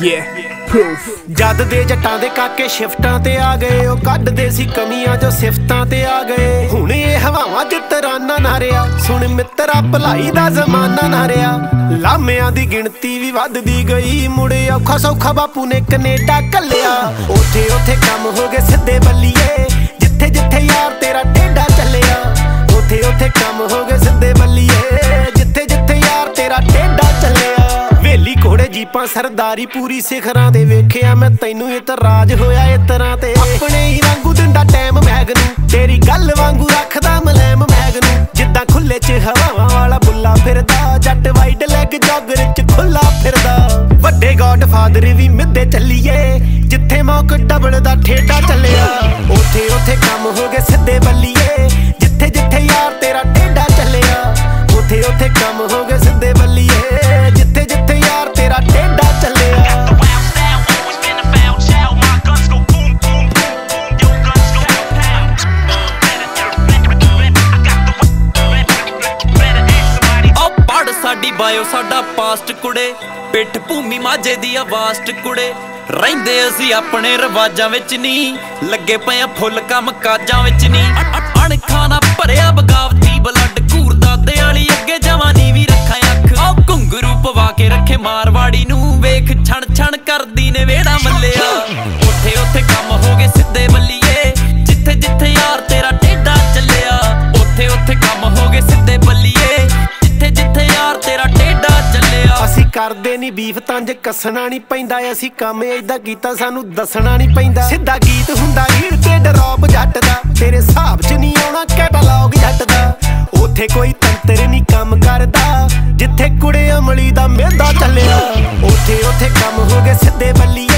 ਜਦ ਦੇ ਜੱਟਾਂ ਦੇ ਕਾਕੇ ਸ਼ਿਫਟਾਂ ਤੇ ਆ ਗਏ, ਉਹ ਕੱਢਦੇ ਸੀ ਕਮੀਆਂ ਜੋ ਸਿਫਤਾਂ ਤੇ ਆ ਗਏ। ਹੁਣ ਇਹ ਹਵਾਵਾਂ ਚ ਤਰਾਨਾ ਨਾ ਰਿਹਾ, ਸੁਣ ਮਿੱਤਰਾ ਭਲਾਈ ਦਾ ਜ਼ਮਾਨਾ ਨਾ ਰਿਹਾ। ਲਾਮਿਆਂ ਦੀ ਗਿਣਤੀ ਵੀ ਵੱਧਦੀ ਗਈ, ਮੁੜੇ ਔਖਾ ਸੌਖਾ ਬਾਪੂ ਨੇ ਕਨੇਡਾ ਘੱਲਿਆ। ਉੱਥੇ ਉੱਥੇ ਕੰਮ ਹੋ ਗਏ ਸਿੱਧੇ ਬੱਲੀਏ, ਜਿੱਥੇ ਜਿੱਥੇ ਯਾਰ ਤੇਰਾ ਟੇਢਾ ਚੱਲਿਆ। ਉੱਥੇ ਉੱਥੇ ਕੰਮ ਹੋ ਗਏ ਸਿੱਧੇ ਬੱਲੀਏ, ਜਿੱਥੇ ਜਿੱਥੇ ਯਾਰ ਤੇਰਾ ਟੇਢਾ ਚੱਲਿਆ। ਵੇਲੀ ਘੋੜੇ ਜੀਪਾਂ ਸਰਦਾਰੀ ਪੂਰੀ ਸਿਖਰਾਂ ਤੇ ਵੇਖਿਆ ਮੈਂ ਤੈਨੂੰ ਇਤਰਾਜ ਹੋਇਆ ਇਸ ਤਰ੍ਹਾਂ ਤੇ। ਆਪਣੇ ਹੀ ਵਾਂਗੂ ਦਿੰਦਾ ਟਾਈਮ ਮੈਗ ਨੂੰ, ਤੇਰੀ ਗੱਲ ਵਾਂਗੂ ਰੱਖਦਾ ਮਲੈਮ ਮੈਗ ਨੂੰ। ਜਿੱਦਾਂ ਖੁੱਲੇ ਚ ਹਵਾਵਾਂ ਵਾਲਾ ਬੁੱਲਾ ਫਿਰਦਾ, ਜੱਟ ਵਾਈਡ ਲੈਗ ਜੋਗਰ ਚ ਖੁੱਲਾ ਫਿਰਦਾ। ਵੱਡੇ ਗੋਡ ਫਾਦਰ ਵੀ ਮਿੱਦੇ ਚੱਲੀਏ, ਜਿੱਥੇ ਮੌਕ ਡਬਲ ਦਾ ਠੇਡਾ ਚੱਲਿਆ। ਉੱਥੇ ਉੱਥੇ ਕੰਮ ਹੋ ਗਏ ਸਿੱਧੇ ਬੱਲੀਏ, ਜਿੱਥੇ ਜਿੱਥੇ ਯਾਰ ਤੇਰਾ ਟੇਢਾ ਚੱਲਿਆ। ਉੱਥੇ ਉੱਥੇ ਕੰਮ ਹੋ ਗਏ ਸਿੱਧੇ ਬੱਲੀਏ, ਜਿੱਥੇ ਜਿੱਥੇ ਯਾਰ ਤੇਰਾ ਟੇਢਾ ਚੱਲਿਆ। ਸਾਡੀ ਬਾਇਓ ਸਾਡਾ ਪਾਸਟ ਕੁੜੇ, ਪਿੱਠ ਭੂਮੀ ਮਾਝੇ ਦੀ ਆਵਾਸਟ ਕੁੜੇ। ਰਹਿੰਦੇ ਅਸੀਂ ਆਪਣੇ ਰਿਵਾਜਾਂ ਵਿੱਚ ਨਹੀਂ, ਲੱਗੇ ਪਏ ਆ ਫੁੱਲ ਕੰਮ ਕਾਜਾਂ ਵਿੱਚ ਨਹੀਂ। ਅਣਖਾਂ ਨਾ ਭਰਿਆ ਬਗਾਵਤੀ ਬਲੱਡ, ਘੂਰਦਾ ਦਿਆਲੀ ਅੱਗੇ ਜਵਾਨੀ ਵੀ ਰੱਖਾਂ ਅੱਖ। ਆਹ ਘੁੰਗਰੂ ਪਵਾ ਕੇ ਰੱਖੇ ਮਾਰਵਾੜੀ ਨੂੰ, ਵੇਖ ਛਣ ਛਣ ਕਰਦੀ ਨੇ ਵੇੜਾ ਮੱਲਿਆ। ਉੱਥੇ ਉੱਥੇ ਕੰਮ ਹੋ ਗਏ ਸਿੱਧੇ ਬੱਲੀਏ, ਜਿੱਥੇ ਜਿੱਥੇ ਯਾਰ ਤੇਰਾ ਟੇਢਾ ਚੱਲਿਆ। ਉੱਥੇ ਉੱਥੇ ਕੰਮ ਹੋ ਗਏ ਸਿੱਧੇ ਬੱਲੀਏ, ਜਿੱਥੇ ਜਿੱਥੇ ਯਾਰ ਤੇਰਾ ਟੇਢਾ ਚੱਲਿਆ। ਅਸੀਂ ਕਰਦੇ ਨੀ ਬੀਫ ਤੰਜ ਕੱਸਣਾ ਨੀ ਪੈਂਦਾ, ਅਸੀਂ ਕੰਮ ਏਦਾਂ ਕੀਤਾ ਸਾਨੂੰ ਦੱਸਣਾ ਨੀ ਪੈਂਦਾ। ਸਿੱਧਾ ਗੀਤ ਹੁੰਦਾ ਹੀਰ ਤੇ ਡਰੋਪ ਜੱਟ ਦਾ, ਤੇਰੇ ਹਿਸਾਬ ਚ ਨੀ ਆਉਣਾ ਕੈਟਲੌਗ ਜੱਟ ਦਾ। ਉੱਥੇ ਕੋਈ ਤੰਤਰ ਨੀ ਕੰਮ ਕਰਦਾ, ਜਿੱਥੇ ਕੁੜੇ ਅਮਲੀ ਦਾ ਮਿਹਦਾ ਚੱਲਿਆ। ਉੱਥੇ ਉੱਥੇ ਕੰਮ ਹੋ ਗਏ ਸਿੱਧੇ ਬੱਲੀ